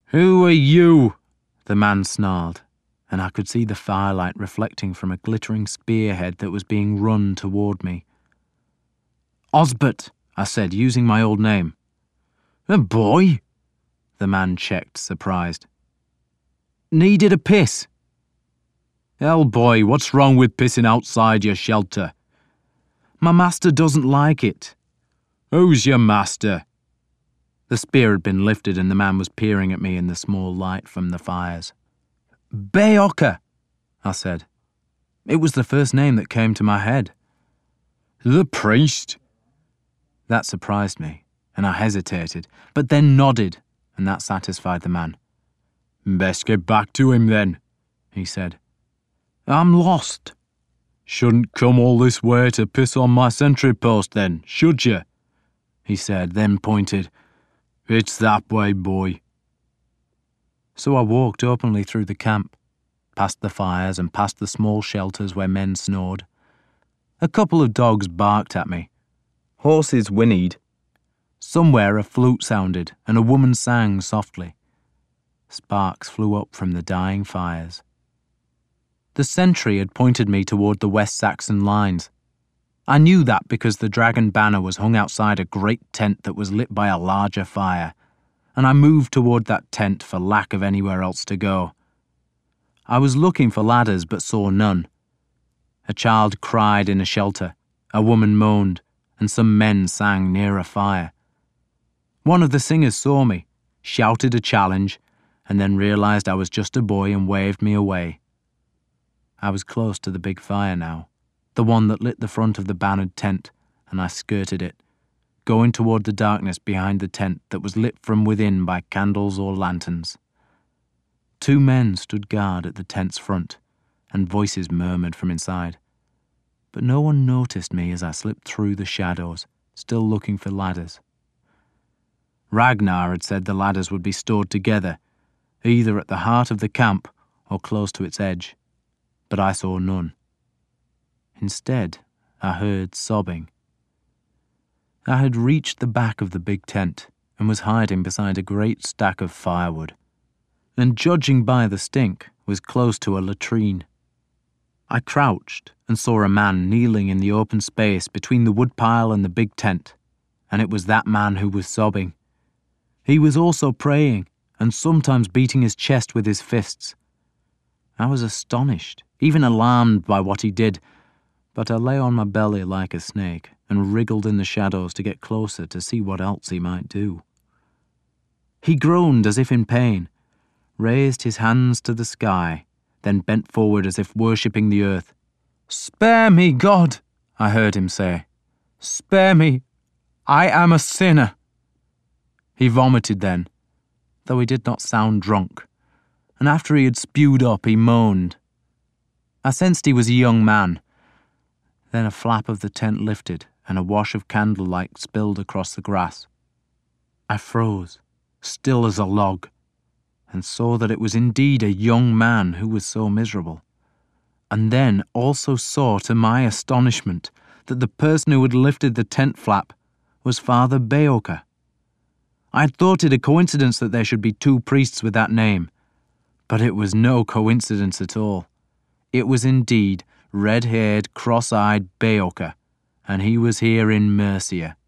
"Who are you?" the man snarled, and I could see the firelight reflecting from a glittering spearhead that was being run toward me. "Osbert," I said, using my old name. "A boy?" The man checked, surprised. "Needed a piss." "Hell, boy, what's wrong with pissing outside your shelter?" "My master doesn't like it." "Who's your master?" The spear had been lifted and the man was peering at me in the small light from the fires. "Beocca," I said. It was the first name that came to my head. "The priest?" That surprised me, and I hesitated, but then nodded, and that satisfied the man. "Best get back to him then," he said. "I'm lost." "Shouldn't come all this way to piss on my sentry post then, should you?" he said, then pointed. "It's that way, boy." So I walked openly through the camp, past the fires and past the small shelters where men snored. A couple of dogs barked at me. Horses whinnied. Somewhere a flute sounded and a woman sang softly. Sparks flew up from the dying fires. The sentry had pointed me toward the West Saxon lines. I knew that because the dragon banner was hung outside a great tent that was lit by a larger fire, and I moved toward that tent for lack of anywhere else to go. I was looking for ladders but saw none. A child cried in a shelter, a woman moaned, and some men sang near a fire. One of the singers saw me, shouted a challenge, and then realized I was just a boy and waved me away. I was close to the big fire now, the one that lit the front of the bannered tent, and I skirted it, going toward the darkness behind the tent that was lit from within by candles or lanterns. 2 men stood guard at the tent's front, and voices murmured from inside. But no one noticed me as I slipped through the shadows, still looking for ladders. Ragnar had said the ladders would be stored together, either at the heart of the camp or close to its edge, but I saw none. Instead, I heard sobbing. I had reached the back of the big tent and was hiding beside a great stack of firewood, and judging by the stink, was close to a latrine. I crouched and saw a man kneeling in the open space between the woodpile and the big tent, and it was that man who was sobbing. He was also praying, and sometimes beating his chest with his fists. I was astonished, even alarmed by what he did, but I lay on my belly like a snake and wriggled in the shadows to get closer to see what else he might do. He groaned as if in pain, raised his hands to the sky, then bent forward as if worshipping the earth. "Spare me, God," I heard him say. "Spare me. I am a sinner." He vomited then, though he did not sound drunk, and after he had spewed up, he moaned. I sensed he was a young man. Then a flap of the tent lifted, and a wash of candlelight spilled across the grass. I froze, still as a log, and saw that it was indeed a young man who was so miserable, and then also saw, to my astonishment, that the person who had lifted the tent flap was Father Beocca. I had thought it a coincidence that there should be 2 priests with that name, but it was no coincidence at all. It was indeed red-haired, cross-eyed Beocca, and he was here in Mercia.